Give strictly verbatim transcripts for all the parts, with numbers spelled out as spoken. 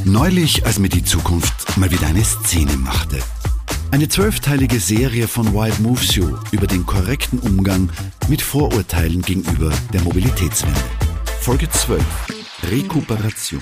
Neulich, als mir die Zukunft mal wieder eine Szene machte. Eine zwölfteilige Serie von Wild Moves You über den korrekten Umgang mit Vorurteilen gegenüber der Mobilitätswende. Folge zwölf. Rekuperation.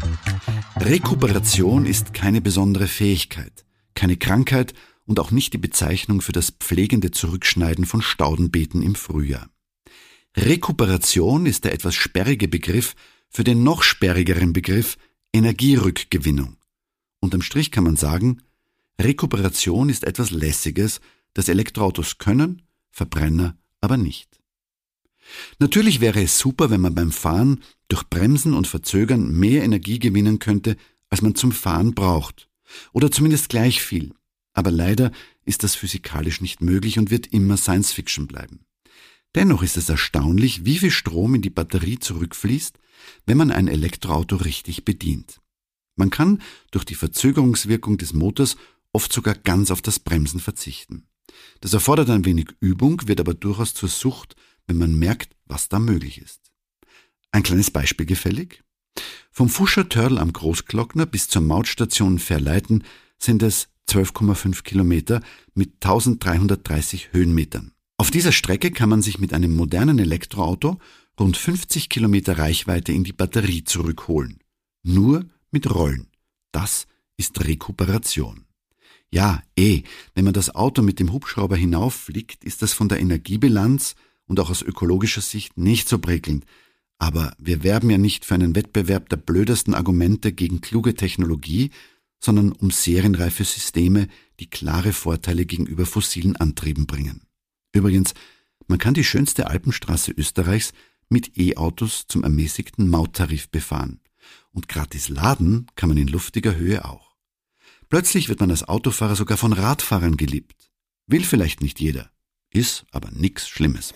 Rekuperation ist keine besondere Fähigkeit, keine Krankheit und auch nicht die Bezeichnung für das pflegende Zurückschneiden von Staudenbeeten im Frühjahr. Rekuperation ist der etwas sperrige Begriff für den noch sperrigeren Begriff Energierückgewinnung. Unterm Strich kann man sagen, Rekuperation ist etwas Lässiges, das Elektroautos können, Verbrenner aber nicht. Natürlich wäre es super, wenn man beim Fahren durch Bremsen und Verzögern mehr Energie gewinnen könnte, als man zum Fahren braucht. Oder zumindest gleich viel. Aber leider ist das physikalisch nicht möglich und wird immer Science Fiction bleiben. Dennoch ist es erstaunlich, wie viel Strom in die Batterie zurückfließt, wenn man ein Elektroauto richtig bedient. Man kann durch die Verzögerungswirkung des Motors oft sogar ganz auf das Bremsen verzichten. Das erfordert ein wenig Übung, wird aber durchaus zur Sucht, wenn man merkt, was da möglich ist. Ein kleines Beispiel gefällig? Vom Fuscher Törl am Großglockner bis zur Mautstation Verleiten sind es zwölf Komma fünf Kilometer mit eintausenddreihundertdreißig Höhenmetern. Auf dieser Strecke kann man sich mit einem modernen Elektroauto rund fünfzig Kilometer Reichweite in die Batterie zurückholen. Nur mit Rollen. Das ist Rekuperation. Ja, eh, wenn man das Auto mit dem Hubschrauber hinauffliegt, ist das von der Energiebilanz und auch aus ökologischer Sicht nicht so prickelnd. Aber wir werben ja nicht für einen Wettbewerb der blödesten Argumente gegen kluge Technologie, sondern um serienreife Systeme, die klare Vorteile gegenüber fossilen Antrieben bringen. Übrigens, man kann die schönste Alpenstraße Österreichs mit E-Autos zum ermäßigten Mauttarif befahren. Und gratis laden kann man in luftiger Höhe auch. Plötzlich wird man als Autofahrer sogar von Radfahrern geliebt. Will vielleicht nicht jeder, ist aber nichts Schlimmes.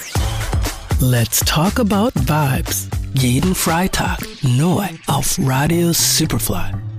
Let's talk about vibes. Jeden Freitag neu auf Radio Superfly.